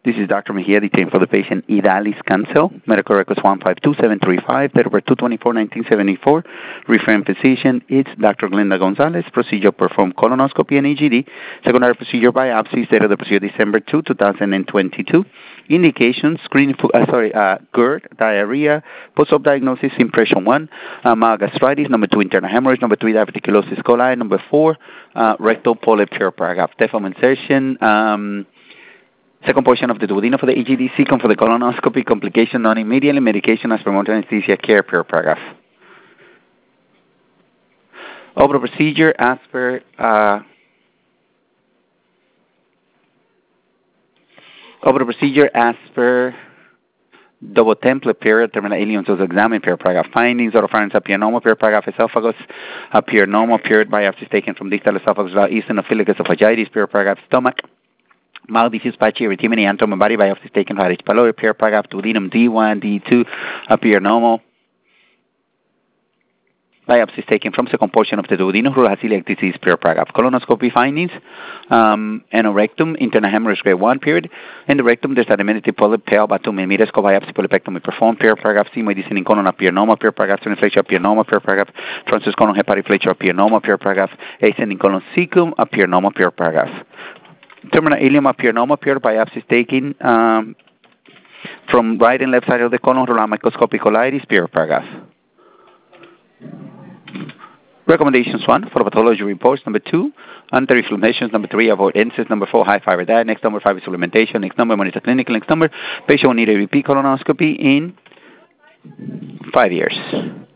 This is Dr. Mejia detailing for the patient Idalis Cancel. Medical records 152-735, date of birth 2/24/1974. Referring physician, it's Dr. Glenda Gonzalez. Procedure performed colonoscopy and EGD. Secondary procedure biopsy, date of the procedure December 2, 2022. Indications, screening for, GERD, diarrhea, post-op diagnosis, impression 1, mild gastritis, number 2, internal hemorrhage, number 3, diverticulosis coli, number 4, rectal polyp, pure paragraph, Teflon insertion, second portion of the duodenum for the EGD, second for the colonoscopy, complication non-immediately, medication as per motor anesthesia care, pure paragraph. Over procedure as per double template period, terminal alien to examine, pure paragraph findings, oropharynx appear normal, pure paragraph esophagus appear normal, period biopsies taken from distal esophagus without eosinophilic esophagitis, pure paragraph stomach, mild diffuse patchy erythema and body biopsies taken from H. pylori, pure paragraph duodenum D1, D2 appear normal. Biopsies taken from second portion of the duodenum who has celiac disease, pure paragraph. Colonoscopy findings, anorectum, internal hemorrhage grade 1, period. In the rectum, there's a diminutive polyp, pale, about 2 millimeters, biopsy, polypectomy performed, pure paragraph. Sigmoid descending colon appear normal, pure paragraph. Sterniflexion appear normal, pure paragraph. Transverse colon hepatoflexion appear normal, pure paragraph. Ascending colon cecum appear normal, pure paragraph. Terminal ileum appear normal, pure biopsies taken from right and left side of the colon, roland microscopic colitis, pure paragraph. Recommendations 1, for pathology reports. Number 2, anti-inflammations. Number 3, avoid NSAIDs. Number 4, high fiber diet. Next number 5 is supplementation. Next number monitor clinical. Next number patient will need a repeat colonoscopy in 5 years.